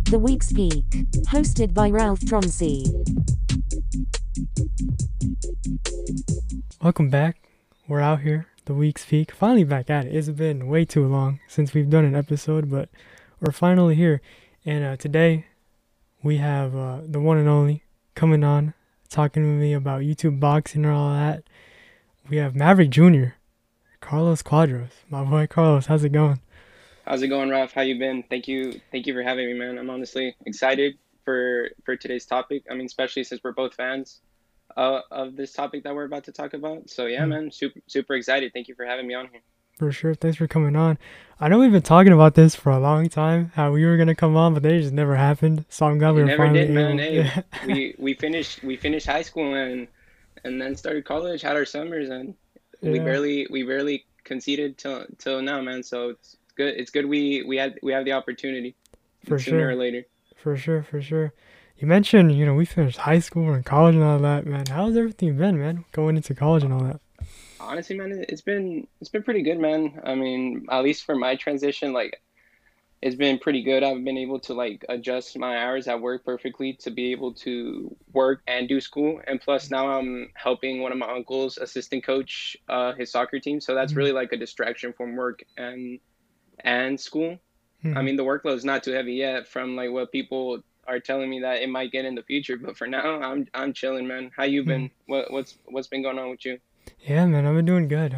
The Week's Peak, hosted by Ralph Tromsey. Welcome back. We're out here, The Week's Peak. Finally back at it. It's been way too long since we've done an episode, but we're finally here. And today we have the one and only coming on, talking to me about YouTube boxing and all that. We have Maverick Jr., Carlos Quadros. My boy Carlos, how's it going? How's it going, Ralph? How you been? Thank you for having me, man. I'm honestly excited for today's topic. I mean, especially since we're both fans of this topic that we're about to talk about. So yeah, man, super excited. Thank you for having me on here. For sure. Thanks for coming on. I know we've been talking about this for a long time, how we were gonna come on, but they just never happened. So I'm glad we were finally able. Man. Hey, we finished high school and then started college, had our summers, and we barely conceded till now, man. So it's good we have the opportunity sooner or later. For sure. You mentioned, we finished high school and college and all that, man. How's everything been, man? Going into college and all that. Honestly, man, it's been pretty good, man. I mean, at least for my transition, like, it's been pretty good. I've been able to like adjust my hours at work perfectly to be able to work and do school. And plus now I'm helping one of my uncles assistant coach his soccer team. So that's really like a distraction from work and school. I mean, the workload is not too heavy yet from like what people are telling me that it might get in the future, but for now I'm chilling, man. How you been? What's been going on with you? Yeah, man, I've been doing good.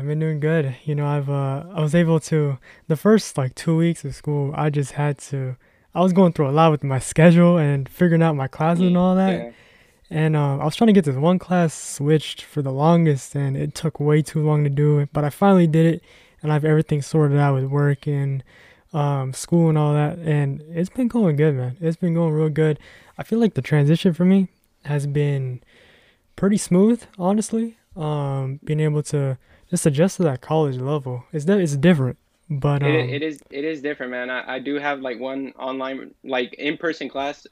I was able to, the first like 2 weeks of school, I was going through a lot with my schedule and figuring out my classes and all that. Yeah. And I was trying to get this one class switched for the longest, and it took way too long to do it. But I finally did it, and I have everything sorted out with work and school and all that. And it's been going good, man. It's been going real good. I feel like the transition for me has been pretty smooth, honestly. Being able to just adjust to that college level, it's different, but it is different, man. I do have like one online, like in-person class,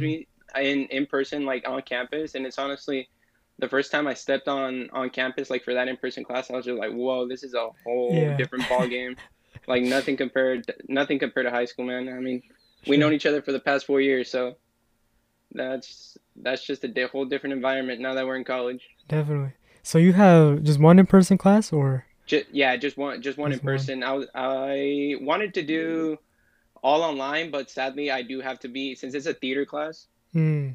in person, like on campus, and it's honestly the first time I stepped on campus, like for that in-person class, I was just like, whoa, this is a whole different ball game. Like nothing compared to high school, man. I mean, we've known each other for the past 4 years, so that's just a whole different environment now that we're in college. Definitely. So you have just one in-person class, or? Just one in person. I wanted to do all online, but sadly I do have to be, since it's a theater class. I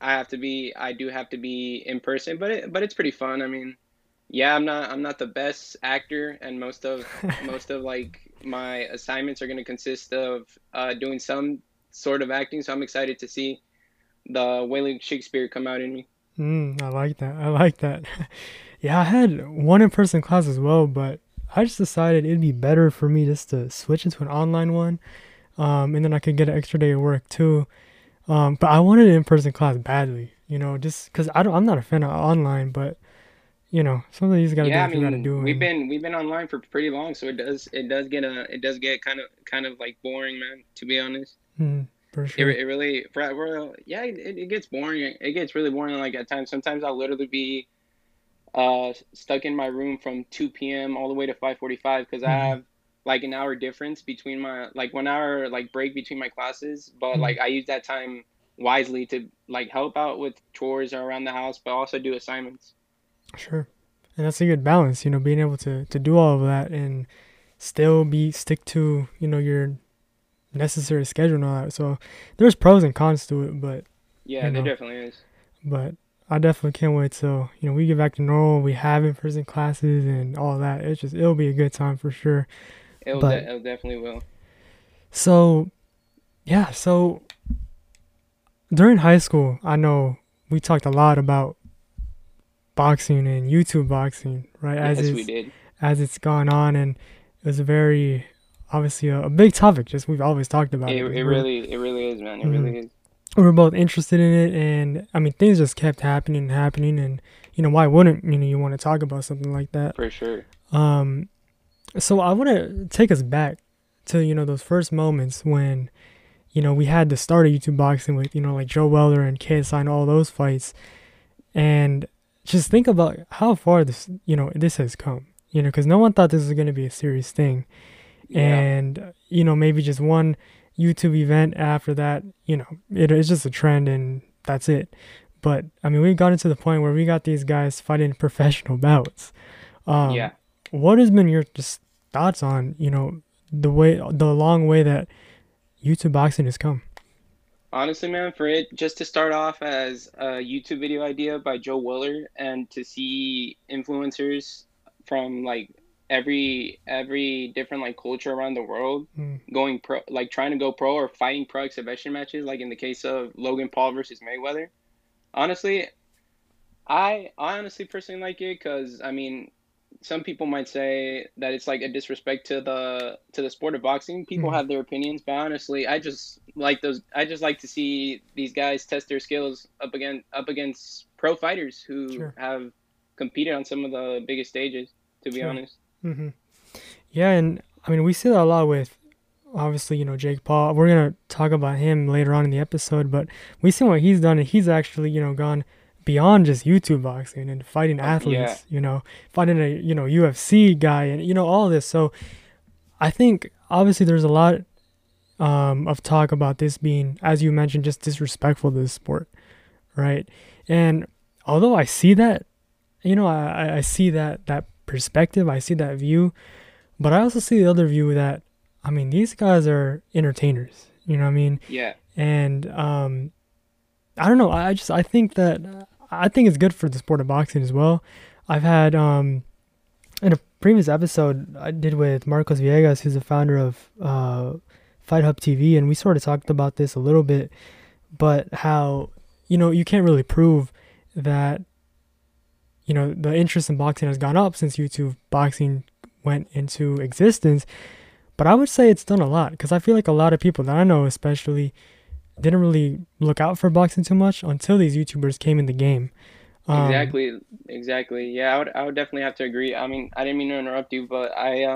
do have to be in person, but it's pretty fun. I mean, yeah, I'm not the best actor, and most of like my assignments are going to consist of doing some sort of acting. So I'm excited to see the William Shakespeare come out in me. I like that. Yeah, I had one in-person class as well, but I just decided it'd be better for me just to switch into an online one, and then I could get an extra day of work too. But I wanted an in-person class badly, just because I'm not a fan of online, but something you just gotta do what you gotta do. We've been online for pretty long, so it does get kind of like boring, man. To be honest. For sure. It really, it gets boring. It gets really boring. Like at times, sometimes I'll literally be stuck in my room from 2 p.m. all the way to 5:45 because I have like an hour difference between my, like 1 hour like break between my classes. But like I use that time wisely to like help out with chores around the house, but also do assignments. Sure. And that's a good balance, being able to do all of that and still stick to, your necessary schedule and all that. So there's pros and cons to it, but yeah, there definitely is. But I definitely can't wait till we get back to normal. We have in-person classes and all that. It'll be a good time for sure. It definitely will. So yeah, so during high school, I know we talked a lot about boxing and YouTube boxing, right? Yes, we did. As it's gone on, and it was obviously a big topic. Just we've always talked about it. It really is, man. It really is. We were both interested in it, and I mean things just kept happening, and why wouldn't you want to talk about something like that? For sure. So I want to take us back to those first moments when we had the start of YouTube boxing with like Joe Welder and KSI and all those fights, and just think about how far this has come. Because no one thought this was going to be a serious thing. Yeah. And maybe just one YouTube event after that, it's just a trend and that's it. But I mean, we got into the point where we got these guys fighting professional bouts. Um, Yeah. what has been your just thoughts on, the long way that YouTube boxing has come? Honestly, man, for it just to start off as a YouTube video idea by Joe Willer and to see influencers from like every different like culture around the world Mm, going pro, like trying to go pro or fighting pro exhibition matches, like in the case of Logan Paul versus Mayweather. Honestly, I honestly personally like it because I mean, some people might say that it's like a disrespect to the sport of boxing. People mm, have their opinions, but honestly, I just like those. I just like to see these guys test their skills up against pro fighters who sure, have competed on some of the biggest stages. To be sure. honest, Hmm. Yeah, and I mean, we see that a lot with obviously, Jake Paul. We're gonna talk about him later on in the episode, but we see what he's done, and he's actually, gone beyond just YouTube boxing and fighting yeah, athletes, fighting a, UFC guy and, all this. So I think obviously there's a lot of talk about this being, as you mentioned, just disrespectful to the sport, right? And although I see that, I see that perspective, I see that view, but I also see the other view that, I mean, these guys are entertainers. You know what I mean? yeah. And I don't know. I think that I think it's good for the sport of boxing as well. I've had in a previous episode I did with Marcos Villegas, who's the founder of Fight Hub TV, and we sort of talked about this a little bit, but how you can't really prove that the interest in boxing has gone up since YouTube boxing went into existence. But I would say it's done a lot because I feel like a lot of people that I know, especially, didn't really look out for boxing too much until these YouTubers came in the game. Um, Exactly, exactly. Yeah, I would definitely have to agree. I mean, I didn't mean to interrupt you, but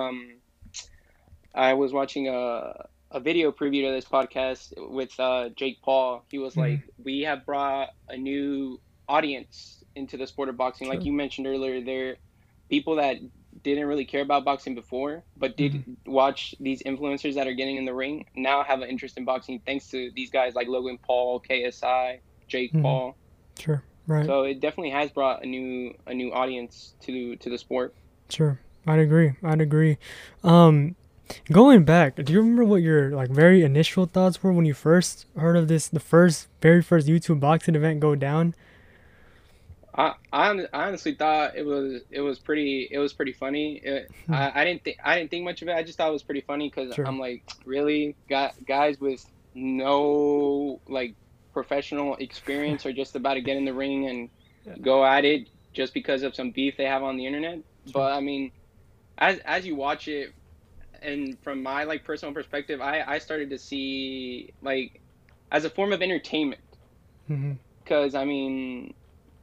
I was watching a video preview to this podcast with Jake Paul. He was mhm, like, "We have brought a new audience into the sport of boxing. Like sure. you mentioned earlier, there people that didn't really care about boxing before, but did Hmm. watch these influencers that are getting in the ring now have an interest in boxing thanks to these guys like Logan Paul, KSI, Jake Hmm. Paul. Sure. Right. So it definitely has brought a new audience to the sport." Sure. I'd agree. I'd agree. Um, Going back, do you remember what your like very initial thoughts were when you first heard of this, the very first YouTube boxing event go down? I honestly thought it was pretty funny. Hmm. I didn't think much of it. I just thought it was pretty funny because Sure. I'm like, really, got guys with no like professional experience are just about to get in the ring and Yeah. go at it just because of some beef they have on the internet. Sure. But I mean, as you watch it, and from my like personal perspective, I started to see like as a form of entertainment Hmm. because I mean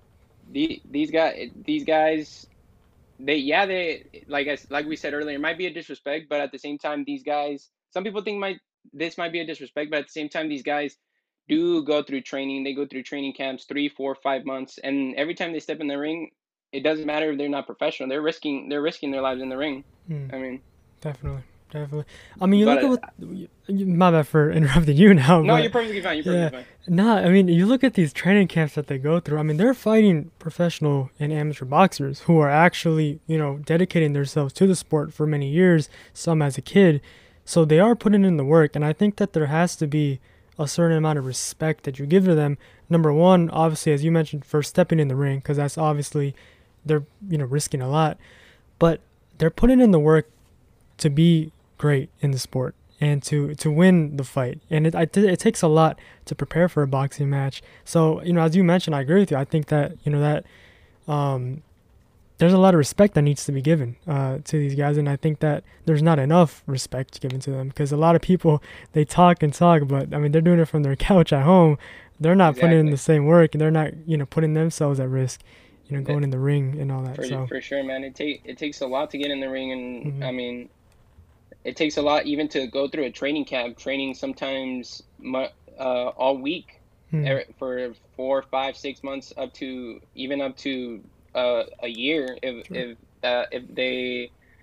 these guys they yeah they like we said earlier, it might be a disrespect, but at the same time these guys, some people think might this might be a disrespect, but at the same time these guys do go through training. They go through training camps 3 4 5 months, and every time they step in the ring, it doesn't matter if they're not professional, they're risking their lives in the ring. Mm, I mean, definitely. Definitely. I mean, you look at but what. My bad for interrupting you now, no, you're but perfectly fine, you're yeah, perfectly fine. nah. I mean, you look at these training camps that they go through. I mean, they're fighting professional and amateur boxers who are actually, dedicating themselves to the sport for many years. Some as a kid, so they are putting in the work. And I think that there has to be a certain amount of respect that you give to them. Number one, obviously, as you mentioned, for stepping in the ring, because that's obviously they're risking a lot, but they're putting in the work to be great in the sport and to win the fight. And it takes a lot to prepare for a boxing match. So, as you mentioned, I agree with you. I think that, that um, there's a lot of respect that needs to be given to these guys. And I think that there's not enough respect given to them because a lot of people, they talk and talk, but I mean, they're doing it from their couch at home. They're not putting in the Exactly. same work and they're not, putting themselves at risk, That going in the ring and all that. for So, for sure, man. It takes a lot to get in the ring, and mhm, I mean, it takes a lot even to go through a training camp, training sometimes all week mhm, for 4 5 6 months, up to a year sure. if they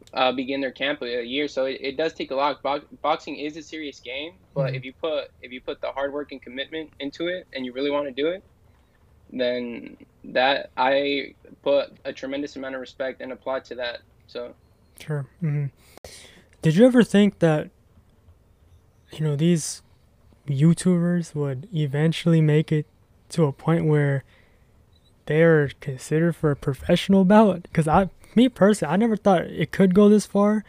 begin their camp a year. So it does take a lot. Boxing is a serious game, but Mhm. if you put the hard work and commitment into it, and you really want to do it, then that I put a tremendous amount of respect and applaud to that. So Sure. Did you ever think that, these YouTubers would eventually make it to a point where they're considered for a professional bout? Because me personally, I never thought it could go this far.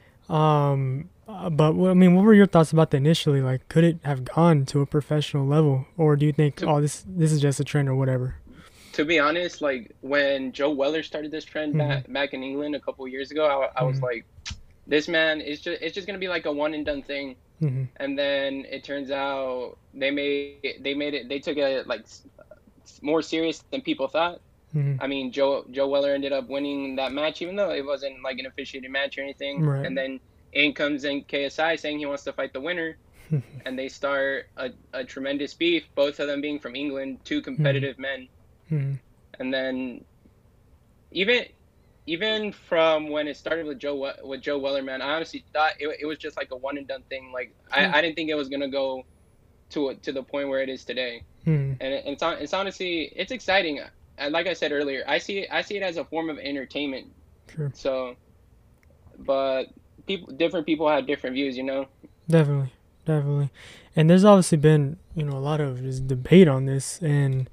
But I mean, what were your thoughts about that initially? Like, could it have gone to a professional level, or do you think, to oh, this is just a trend or whatever? to be honest, like when Joe Weller started this trend Mhm. back in England a couple of years ago, I was Mhm. like, this man is just it's just gonna be like a one and done thing. Mhm. And then it turns out they took it like more serious than people thought. Mhm. I mean, Joe Weller ended up winning that match, even though it wasn't like an officiated match or anything. Right. And then in comes in KSI saying he wants to fight the winner, and they start a tremendous beef. Both of them being from England, two Mhm. competitive men. Mhm. And then even even from when it started with Joe Weller, man, I honestly thought it was just like a one and done thing. Like Yeah. I didn't think it was gonna go to the point where it is today. Mhm. And it's honestly it's exciting. And like I said earlier, I see it as a form of entertainment. Sure. So, but different people have different views, you know. Definitely. Definitely. And there's obviously been, a lot of just debate on this, and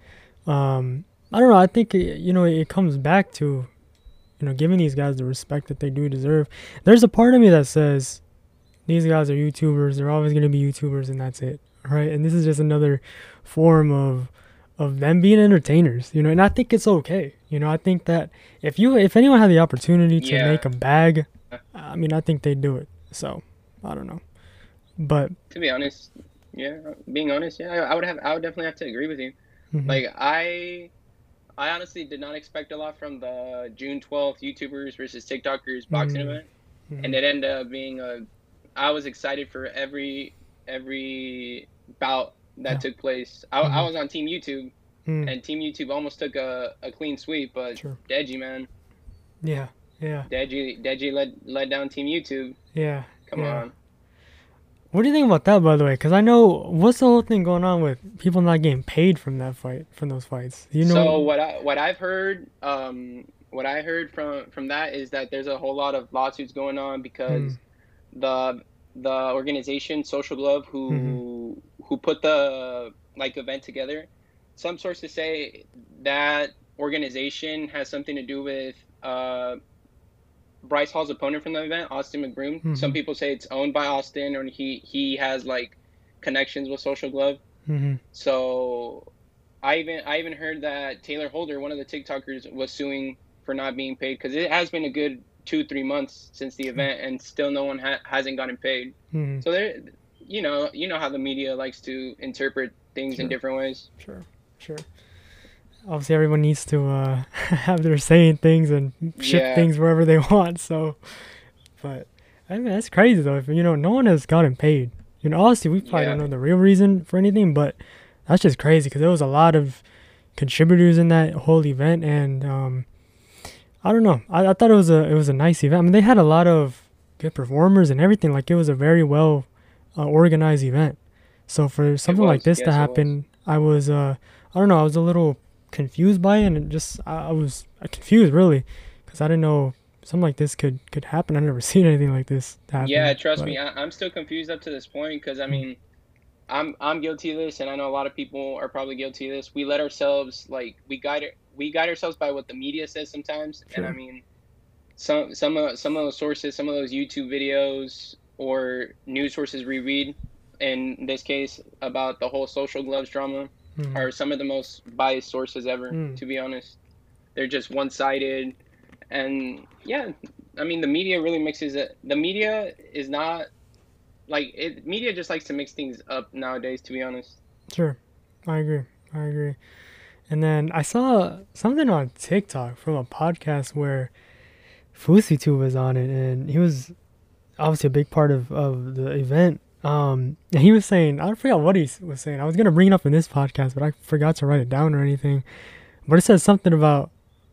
I don't know. I think it comes back to giving these guys the respect that they do deserve. There's a part of me that says these guys are YouTubers. They're always going to be YouTubers, and that's it, right? And this is just another form of them being entertainers, and I think it's okay. I think that if anyone had the opportunity to make Yeah. a bag, I mean, I think they'd do it. So I don't know, but To be honest, yeah, being honest, yeah, I would definitely have to agree with you. mhm, Like I honestly did not expect a lot from the June 12th YouTubers versus TikTokers boxing mhm, event, and mhm, it ended up being a. I was excited for every bout that yeah, took place. I mhm, was on Team YouTube, mm, and Team YouTube almost took a clean sweep, but sure, Deji, man, yeah, yeah, Deji led down Team YouTube. yeah, Come yeah. on. What do you think about that, by the way? Because I know what's the whole thing going on with people not getting paid from that fight, from those fights. You So know? what I've heard, what I heard from that is that there's a whole lot of lawsuits going on Mm, because the the organization Social Glove mm-hmm, who put the like event together, some sources say that organization has something to do with Bryce Hall's opponent from the event, Austin McBroom. Some mm-hmm, people say it's owned by Austin, or he has like connections with Social Glove. mm-hmm. So I even heard that Taylor Holder, one of the TikTokers, was suing for not being paid because it has been a good 2 3 months since the Sure. event, and still no one hasn't gotten paid. Mm-hmm. So there, you know how the media likes to interpret things in Sure. different ways. Sure. Sure. Obviously, everyone needs to have their say in things and shift Yeah, things wherever they want. So, but I mean, that's crazy though. If no one has gotten paid. Honestly, we probably don't yeah, know the real reason for anything, but that's just crazy because there was a lot of contributors in that whole event, and I don't know. I thought it was a nice event. I mean, they had a lot of good performers and everything. Like it was a very well organized event. So for it something like was. this to Yes, it was. happen, I don't know. I was a little confused by it, and it just I was confused really, because I didn't know something like this could happen. I never seen anything like this Yeah, happen. trust But me, I'm still confused up to this point because I mm, mean, I'm guilty of this, and I know a lot of people are probably guilty of this. We let ourselves like we guide ourselves by what the media says sometimes, and I sure. mean, some of those sources, some of those YouTube videos or news sources we read, in this case about the whole Social Gloves drama, Mm, are some of the most biased sources ever. mm, To be honest, they're just one sided, and yeah, I mean the media really mixes it. The media is not like it. Media just likes to mix things up nowadays. To be honest. sure. I agree. I agree. And then I saw something on TikTok from a podcast where FusiTube was on it, and he was obviously a big part of the event. And he was saying, I forgot what was saying. I was gonna bring it up in this podcast, but I forgot to write it down or anything. But it said something about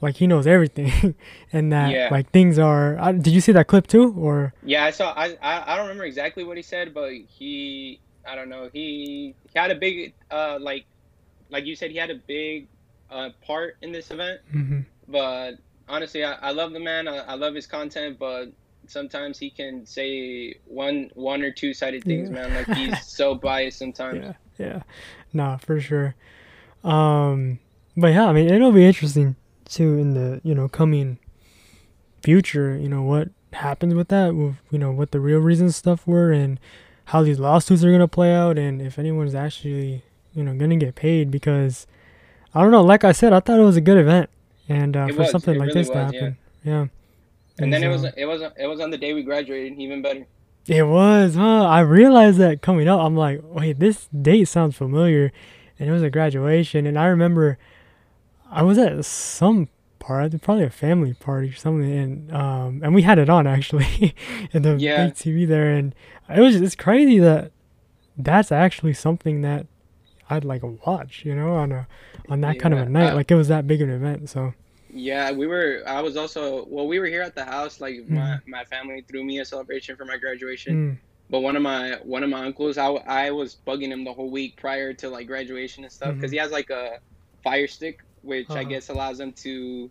like he knows everything, and that Yeah. like things are. Did you see that clip too, or? Yeah, I saw. I don't remember exactly what he said, but I don't know. He had a big like you said, he had a big part in this event. Hmm. But honestly, I love the man. I love his content, but sometimes he can say one or two sided things, Yeah. man. Like he's so biased sometimes. Yeah, yeah, nah, for sure. Um, but yeah, I mean, it'll be interesting too in the coming future. What happens with that, with what the real reasons stuff were, and how these lawsuits are gonna play out, and if anyone's actually gonna get paid. Because I don't know, like I said, I thought it was a good event, and It for was. something It like really this to was. Yeah. happen, yeah, And then is it was on the day we graduated. Even better. it was, huh? I realized that coming up, I'm like, wait, this date sounds familiar, and it was a graduation, and I remember I was at some party, probably a family party or something, and we had it on actually in the Yeah. big TV there, and it's crazy that that's actually something that I'd like watch, on that kind of a Yeah. night, like it was that big of an event. So, Yeah, we were. I was also. Well, we were here at the house. Like mm, my family threw me a celebration for my graduation. mm, But one of my uncles, I was bugging him the whole week prior to like graduation and stuff because mm, he has like a Fire Stick, which I uh-huh, guess allows him to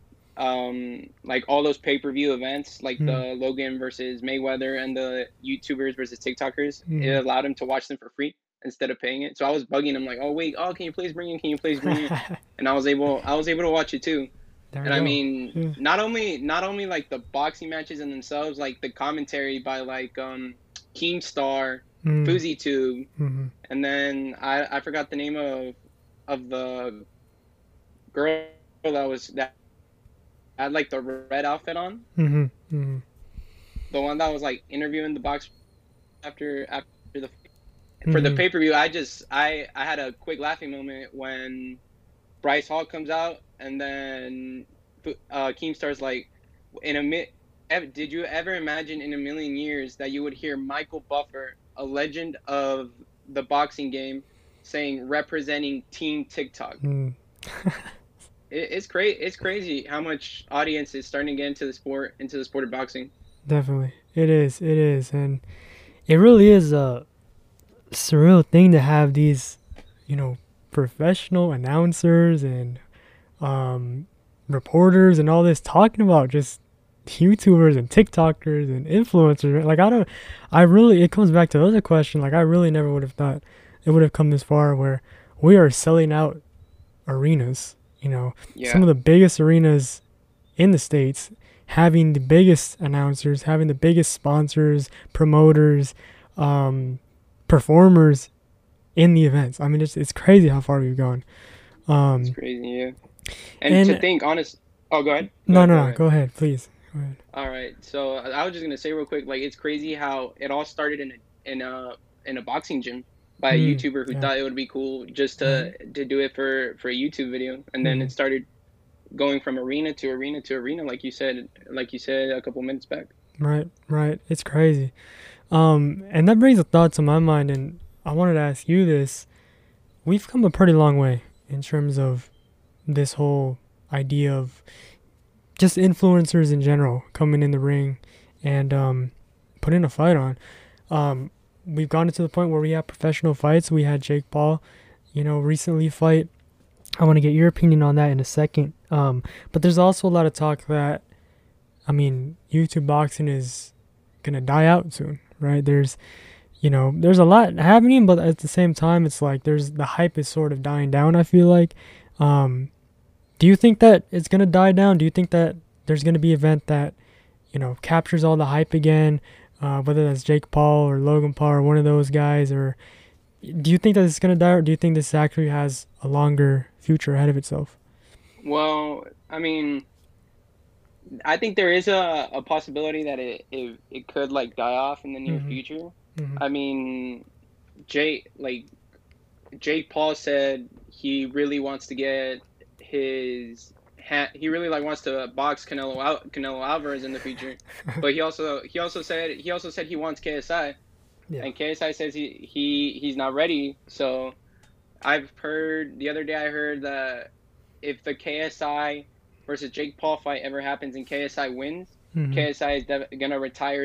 like all those pay-per-view events like mm, the Logan versus Mayweather and the YouTubers versus TikTokers. It mm. allowed him to watch them for free instead of paying it. So I was bugging him like, "Oh wait, oh can you please bring it? Can you please bring it?" And I was able to watch it too. There we And I go. mean, Yeah. not only like the boxing matches in themselves, like the commentary by like Keemstar, Mm, FuziTube, mm, and then I forgot the name of the girl that had like the red outfit on, mm, mm, the one that was like interviewing the box after the for the mm, pay-per-view. I had a quick laughing moment when Bryce Hall comes out, and then Keemstar's like, in a mi- did you ever imagine in a million years that you would hear Michael Buffer, a legend of the boxing game, saying representing Team TikTok? mm. It's crazy how much audience is starting to get into the sport of boxing. Definitely, it is, and it really is a surreal thing to have these, you know, professional announcers and um, reporters and all this talking about just YouTubers and TikTokers and influencers. Right? Like it comes back to the other question. Like I really never would have thought it would have come this far where we are selling out arenas. Some Yeah, of the biggest arenas in the States, having the biggest announcers, having the biggest sponsors, promoters, um, performers in the events. I mean, it's crazy how far we've gone. it's Um, crazy. Yeah, and to and think honest. Oh, go ahead. Go no, ahead. Go no, no, ahead. go ahead, please. Go ahead. All right. So I was just gonna say real quick, like it's crazy how it all started in a boxing gym by a Mm, YouTuber who yeah, thought it would be cool just right. to do it for a YouTube video, and then Hmm. it started going from arena to arena to arena, like you said a couple minutes back. Right, right. It's crazy. And that brings a thought to my mind, and I wanted to ask you this. We've come a pretty long way in terms of this whole idea of just influencers in general coming in the ring and putting a fight on. Um, we've gotten to the point where we have professional fights. We had Jake Paul, recently fight. I want to get your opinion on that in a second. But there's also a lot of talk that, I mean, YouTube boxing is gonna die out soon, right? There's a lot happening, but at the same time, it's like the hype is sort of dying down. I feel like. Um, do you think that it's gonna die down? Do you think that there's gonna be an event that captures all the hype again? Whether that's Jake Paul or Logan Paul or one of those guys, or do you think that it's gonna die, or do you think this actually has a longer future ahead of itself? Well, I mean, I think there is a possibility that it could like die off in the near Mm-hmm. future. Mm-hmm. I mean, Jake Paul said he really wants to get he really like wants to box Canelo Alvarez in the future, but he also said he wants KSI, Yeah. and KSI says he's not ready. So the other day I heard that if the KSI versus Jake Paul fight ever happens and KSI wins, Mm-hmm. KSI is gonna retire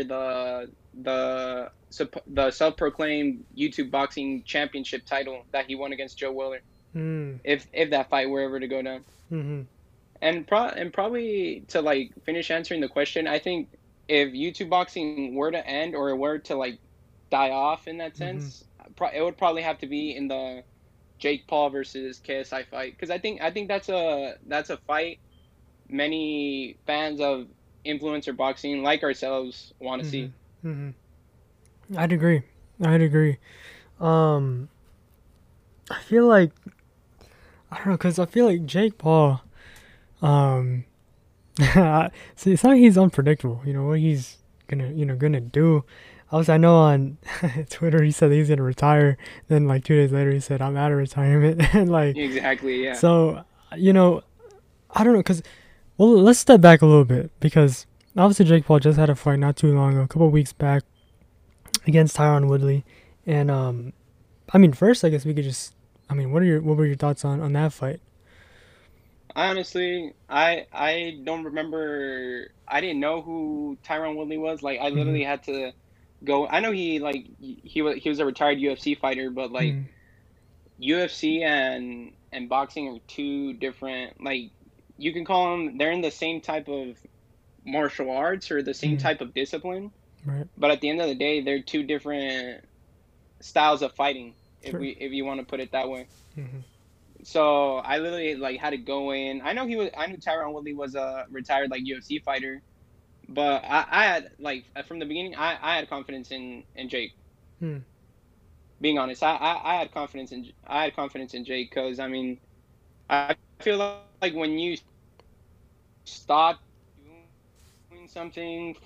the self-proclaimed YouTube boxing championship title that he won against Joe Willer. Mm. If that fight were ever to go down. Mm-hmm. And probably to like finish answering the question, I think if YouTube boxing were to end or were to like die off in that Mm-hmm. sense, it would probably have to be in the Jake Paul versus KSI fight, because I think that's a fight many fans of influencer boxing like ourselves want to see. Mm-hmm. Mm-hmm. I'd agree. I'd agree. Um, I feel like I don't know, cause I feel like Jake Paul. Um, see, it's not like he's unpredictable. You know what he's gonna do. I know on Twitter he said he's gonna retire. Then like 2 days later he said I'm out of retirement. And like Exactly, yeah. so, you know, I don't know, cause well let's step back a little bit because obviously Jake Paul just had a fight not too long ago, a couple weeks back against Tyron Woodley, and I mean first I guess we could just I mean what were your thoughts on that fight? Honestly, I don't remember. I didn't know who Tyron Woodley was. Like, I Mm-hmm. literally had to go. I know he was a retired UFC fighter, but like Mm-hmm. UFC and boxing are two different. Like, you can call them. They're in the same type of martial arts or the same Mm-hmm. type of discipline, Right. but at the end of the day, they're two different styles of fighting. Sure. If you want to put it that way. Mm-hmm. So I literally like had to go in. I knew Tyron Woodley was a retired like UFC fighter, but I had like from the beginning I had confidence in Jake. Mm-hmm. Being honest, I had confidence in Jake because I mean I feel like when you stop doing something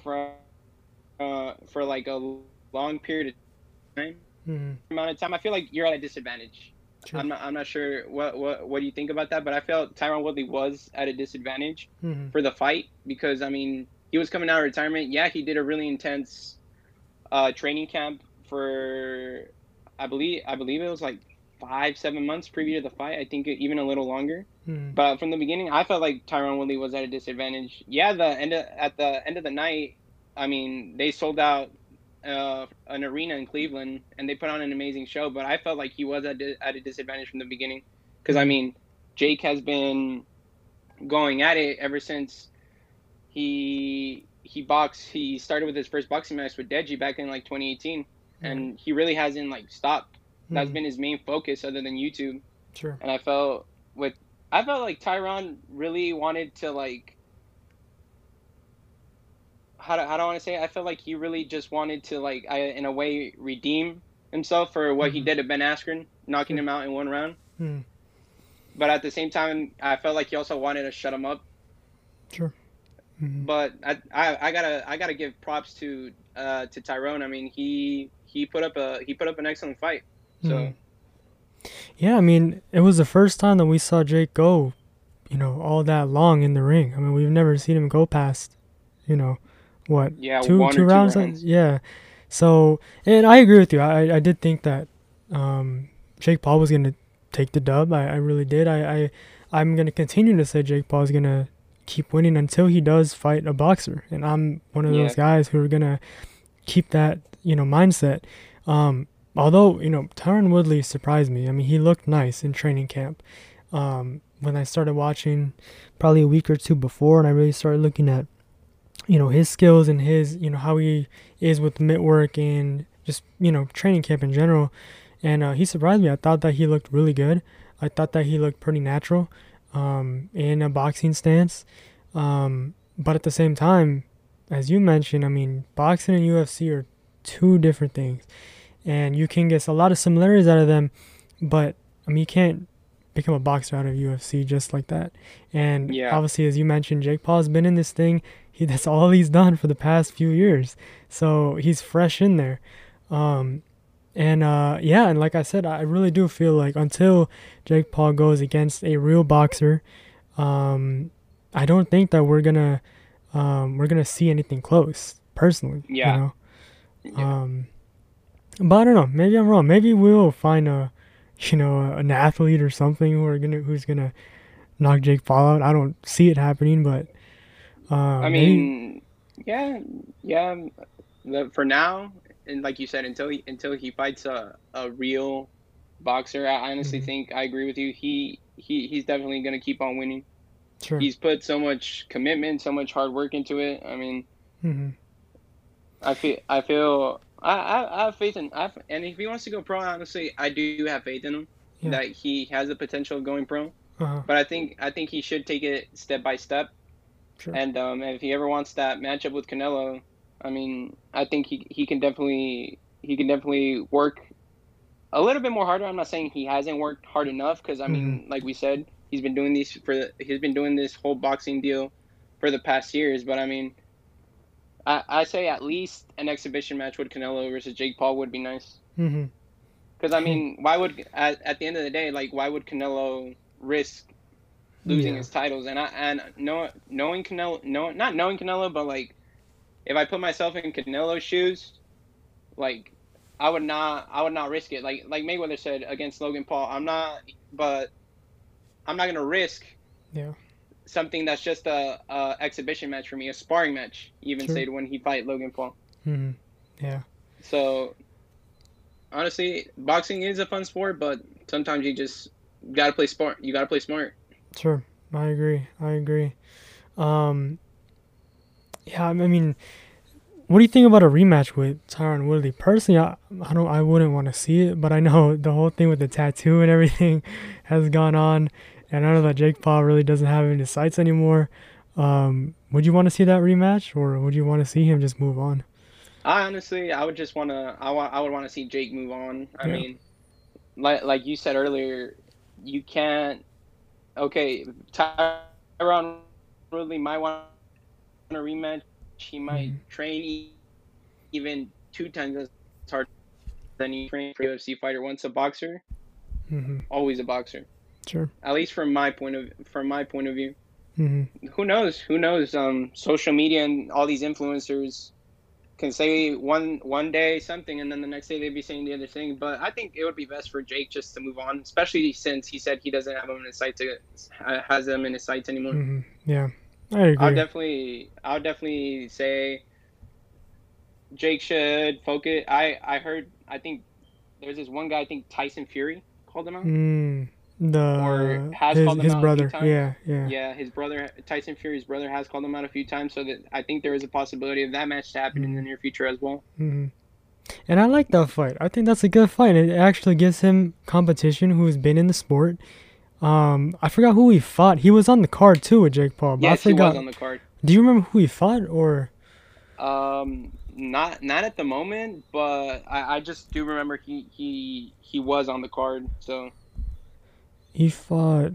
for like a long period of time Mm-hmm. amount of time, I feel like you're at a disadvantage. Sure. I'm not sure what do you think about that, but I felt Tyron Woodley was at a disadvantage Mm-hmm. for the fight because I mean he was coming out of retirement. Yeah, he did a really intense training camp for I believe it was like 5 7 months previous to the fight. I think even a little longer. Mm-hmm. But from the beginning, I felt like Tyron Woodley was at a disadvantage. Yeah, at the end of the night, I mean they sold out an arena in Cleveland, and they put on an amazing show. But I felt like he was at a disadvantage from the beginning, because I Mm-hmm. mean, Jake has been going at it ever since he boxed. He started with his first boxing match with Deji back in like 2018, Right. and he really hasn't like stopped. That's Mm-hmm. been his main focus, other than YouTube. Sure. And with I felt like Tyron really wanted to like how do I want to say it? I felt like he really just wanted to like in a way redeem himself for what he Mm-hmm. did to Ben Askren, knocking Sure. him out in one round. Mm-hmm. But at the same time, I felt like he also wanted to shut him up. Sure. Mm-hmm. But I gotta give props to Tyrone. I mean he put up an excellent fight. Mm-hmm. So Yeah, I mean, it was the first time that we saw Jake go, all that long in the ring. I mean, we've never seen him go past, you know, what, yeah, two one two or two rounds? rounds. Yeah. So, and I agree with you. I did think that Jake Paul was gonna take the dub. I really did. I'm gonna continue to say Jake Paul is gonna keep winning until he does fight a boxer, and I'm one of those Yeah, guys who are gonna keep that mindset. Although Tyron Woodley surprised me. I mean, he looked nice in training camp. When I started watching, probably a week or two before, and I really started looking at his skills and his how he is with mitt work and just training camp in general. And he surprised me. I thought that he looked really good. I thought that he looked pretty natural in a boxing stance. But at the same time, as you mentioned, I mean, boxing and UFC are two different things, and you can get a lot of similarities out of them, but I mean, you can't become a boxer out of UFC just like that. And yeah, obviously, as you mentioned, Jake Paul's been in this thing. That's all he's done for the past few years, so he's fresh in there. Um, and yeah, and like I said, I really do feel like until Jake Paul goes against a real boxer, um, I don't think that we're gonna see anything close. Personally, yeah, yeah. Um, but I don't know. Maybe I'm wrong. Maybe we'll find an athlete or something who's gonna knock Jake Paul out. I don't see it happening, but I maybe. mean, yeah, yeah. For now, and like you said, until he fights a real boxer, I honestly Mhm. think I agree with you. He's definitely gonna keep on winning. Sure. He's put so much commitment, so much hard work into it. I mean, Hmm. I have faith and if he wants to go pro, honestly, I do have faith in him Yeah. that he has the potential of going pro. Uh-huh. But I think he should take it step by step. Sure. And if he ever wants that matchup with Canelo, I mean, I think he can definitely work a little bit more harder. I'm not saying he hasn't worked hard enough because I Hmm. mean, like we said, he's been doing this whole boxing deal for the past years. But I mean, I say at least an exhibition match with Canelo versus Jake Paul would be nice. Hmm. Because I mean, why would at the end of the day, like, why would Canelo risk losing Yeah. his titles? And knowing Canelo, not knowing Canelo, but like if I put myself in Canelo's shoes, like I would not risk it. Like Mayweather said against Logan Paul, but I'm not gonna risk Yeah. something that's just a exhibition match for me, a sparring match. Even Sure. said when he fight Logan Paul. Hmm. Yeah. So honestly, boxing is a fun sport, but sometimes you just gotta play smart. You gotta play smart. Sure. I agree. I agree. Um. Yeah. I mean, what do you think about a rematch with Tyron Woodley? Personally, I don't. I wouldn't want to see it, but I know the whole thing with the tattoo and everything has gone on, and I know that Jake Paul really doesn't have any sights anymore. Would you want to see that rematch, or would you want to see him just move on? I would just I would want to see Jake move on. I Yeah. mean, like you said earlier, you can't. Okay, Tyron Woodley might want a rematch. He might Hmm. train even 2 times as hard than he trained for a UFC fighter. Once a boxer, Hmm. always a boxer. Sure. At least from my point of view. Hmm. Who knows? Who knows? Social media and all these influencers can say one day something and then the next day they'd be saying the other thing. But I think it would be best for Jake just to move on, especially since he said he doesn't have them in his sights has them in his sights anymore. Hmm. Yeah. I I'll agree. definitely I'll definitely say Jake should focus. I heard I think there's this one guy I think Tyson Fury called him out Mm, or the has his called him his out a few brother. times. Yeah. Yeah. Yeah, his brother Tyson Fury's brother has called him out a few times, so that I think there is a possibility of that match to happen in the Hmm. near future as well. Hmm. And I like that fight. I think that's a good fight. It actually gives him competition who's been in the sport. I forgot who he fought. He was on the card too with Jake Paul, but I Yes, he was forgot. on the card. Do you remember who he fought or Not at the moment, but I just do remember he was on the card. So he fought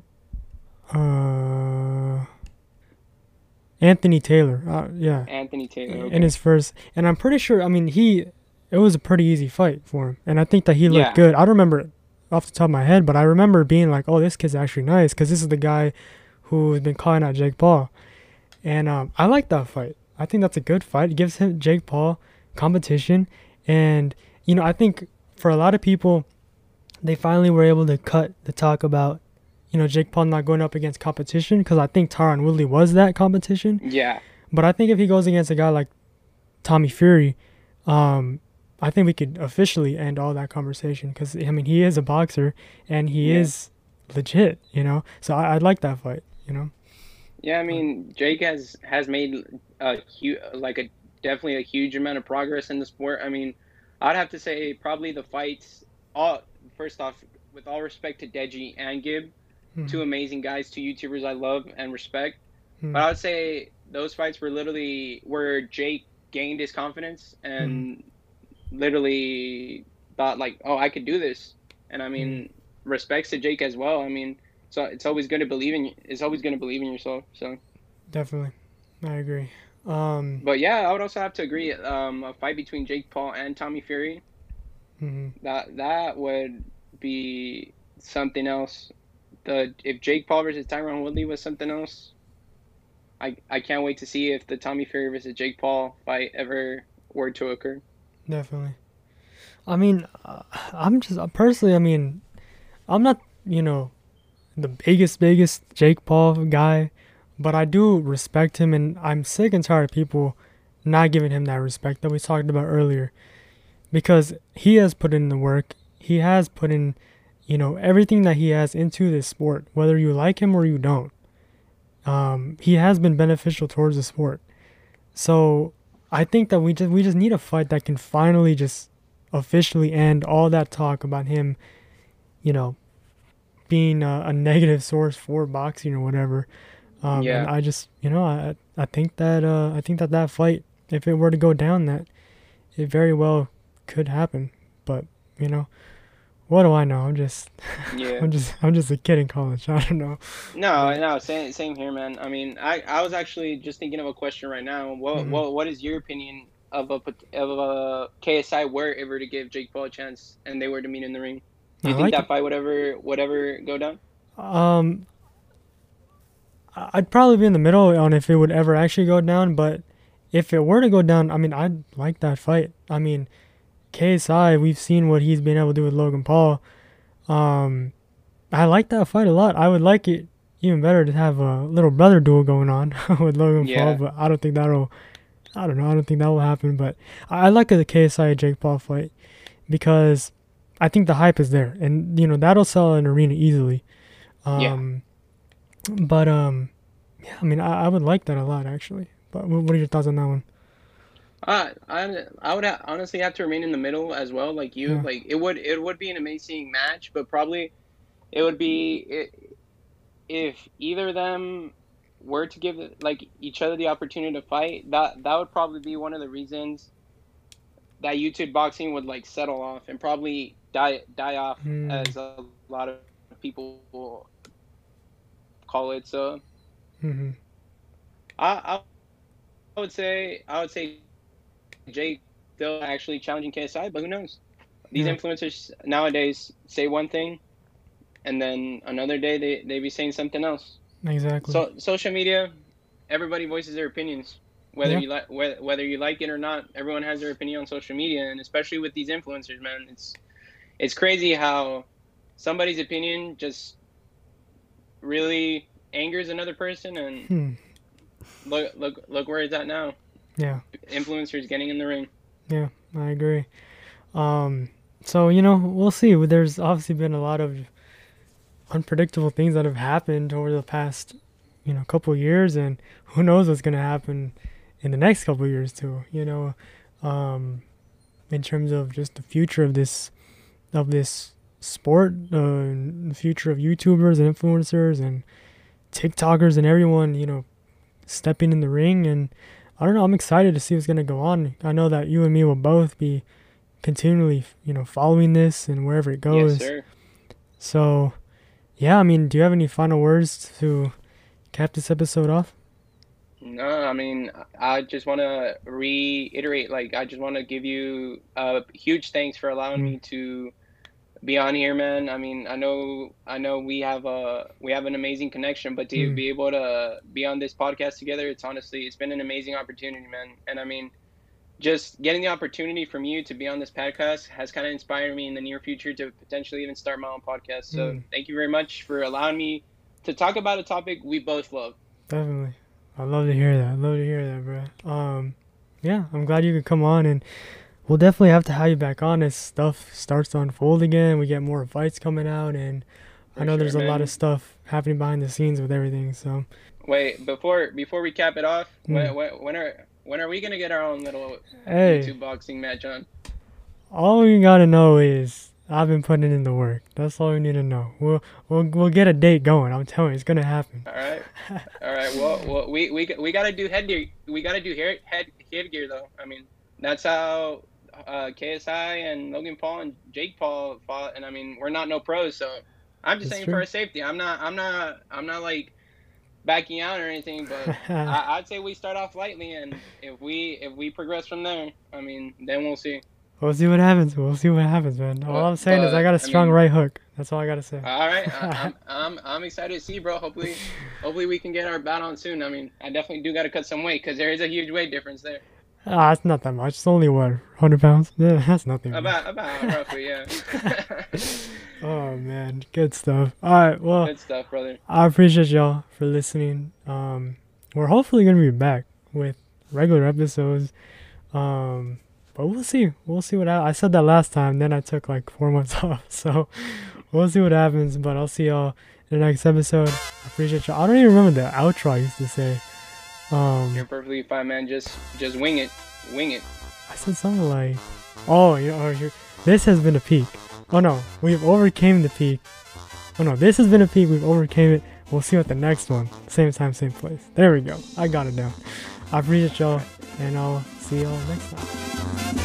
uh Anthony Taylor? Yeah, Anthony Taylor, in okay, his first, and I'm pretty sure. I mean, it was a pretty easy fight for him, and I think that he looked yeah, good. I don't remember it off the top of my head, but I remember being like, "Oh, this kid's actually nice," because this is the guy who's been calling out Jake Paul, and I like that fight. I think that's a good fight. It gives him Jake Paul competition, and I think for a lot of people, they finally were able to cut the talk about Jake Paul not going up against competition because I think Tyron Woodley was that competition. yeah, But I think if he goes against a guy like Tommy Fury, um, I think we could officially end all that conversation because I mean he is a boxer and he yeah, is legit. So I'd like that fight. yeah. I Um, mean, Jake has made a huge, like a definitely a huge amount of progress in the sport. I mean, I'd have to say probably the fights. All First off, with all respect to Deji and Gibb, two mhm, amazing guys, two YouTubers I love and respect. But mhm, I would say those fights were literally where Jake gained his confidence mhm, and literally thought like, oh, I could do this. And I mhm. mean, respects to Jake as well. I mean, so it's always going to believe in yourself. So, Definitely, I agree. Um, but yeah, I would also have to agree. A fight between Jake Paul and Tommy Fury, mhm. that would be something else. The If Jake Paul versus Tyron Woodley was something else, I can't wait to see if the Tommy Fury versus Jake Paul fight ever were to occur. Definitely. I mean, I'm just personally. I mean, I'm not. the biggest Jake Paul guy, but I do respect him, and I'm sick and tired of people not giving him that respect that we talked about earlier, because he has put in the work. He has put in, everything that he has into this sport, whether you like him or you don't. He has been beneficial towards the sport. So I think that we just need a fight that can finally just officially end all that talk about him, you know, being a negative source for boxing or whatever. And Yeah. I just, I think that that fight, if it were to go down, that it very well could happen. But you know, what do I know? I'm just, Yeah. I'm just a kid in college. I don't know. No, But no, same here, man. I mean, I was actually just thinking of a question right now. mhm. What is your opinion of a KSI were ever to give Jake Paul a chance and they were to meet in the ring? Do I you think like it. that fight would ever go down? Um, I'd probably be in the middle on if it would ever actually go down. But if it were to go down, I mean, I'd like that fight. I mean, KSI, we've seen what he's been able to do with Logan Paul. Um, I like that fight a lot. I would like it even better to have a little brother duel going on with Logan Paul, Yeah. but I don't think that'll. I don't know. I don't think that will happen. But I like the KSI Jake Paul fight because I think the hype is there, and that'll sell an arena easily. Yeah. Um, but yeah. I mean, I would like that a lot actually. But what are your thoughts on that one? I would honestly have to remain in the middle as well, like you. Yeah. Like it would be an amazing match, but probably it would be if either of them were to give like each other the opportunity to fight. That would probably be one of the reasons that YouTube boxing would like settle off and probably die off, Mm, as a lot of people will call it. So mm-hmm. I would say Jake still actually challenging KSI, but who knows? These Yeah. influencers nowadays say one thing, and then another day they be saying something else. Exactly. So social media, everybody voices their opinions, whether Yeah. you like it or not. Everyone has their opinion on social media, and especially with these influencers, man, it's crazy how somebody's opinion just really angers another person, and Hmm. look where it's at now. Yeah. Influencers getting in the ring. Yeah. I agree. Um, so we'll see. There's obviously been a lot of unpredictable things that have happened over the past, couple of years, and who knows what's gonna happen in the next couple of years too. Um, in terms of just the future of this sport, the future of YouTubers and influencers and TikTokers and everyone, stepping in the ring. And I don't know. I'm excited to see what's gonna go on. I know that you and me will both be continually, following this and wherever it Yes, goes. sir. So, yeah, I mean, do you have any final words to cap this episode off? No, I mean, I just want to reiterate, like, I just want to give you a huge thanks for allowing Mm, me to be on here, man. I mean, I know we have an amazing connection, but to mm, be able to be on this podcast together, it's been an amazing opportunity, man. And I mean, just getting the opportunity from you to be on this podcast has kind of inspired me in the near future to potentially even start my own podcast. So mm, thank you very much for allowing me to talk about a topic we both love. definitely. I love to hear that. I love to hear that, bro. Yeah, I'm glad you could come on, and we'll definitely have to have you back on as stuff starts to unfold again. We get more fights coming out, and I For know sure, there's a lot of man. stuff happening behind the scenes with everything. So, Wait, before we cap it off, mm, when are we gonna get our own little hey, YouTube boxing match on? all you gotta know is I've been putting in the work. That's all you need to know. We'll get a date going. I'm telling you, it's gonna happen. All right, all right. Well, we gotta do headgear. We gotta do headgear though. I mean, that's how KSI and Logan Paul and Jake Paul fought. And I mean, we're not no pros, so I'm just It's saying for true. our safety. I'm not like backing out or anything, but I'd say we start off lightly, and if we progress from there, I mean, then we'll see. We'll see what happens. We'll see what happens, man. All I'm saying is I But got a I strong mean, right hook. That's all I gotta say. all right, I'm excited to see, bro. Hopefully we can get our bout on soon. I mean, I definitely do got to cut some weight because there is a huge weight difference there. Ah, it's not that much. It's only what, 100 pounds? Yeah, that's nothing. About roughly, yeah. Oh man, good stuff. All right, well, Good stuff, brother. I appreciate y'all for listening. We're hopefully gonna be back with regular episodes. But we'll see. We'll see what I said that last time. Then I took like 4 months off, so we'll see what happens. But I'll see y'all in the next episode. I appreciate y'all. I don't even remember the outro I used to say. You're perfectly fine, man. Just wing it. Wing it. I said something like, "Oh, this has been a peak. Oh no, we've overcame the peak. Oh no, this has been a peak. We've overcame it. We'll see what the next one. Same time, same place. There we go. I got it down. I appreciate y'all, and I'll see y'all next time."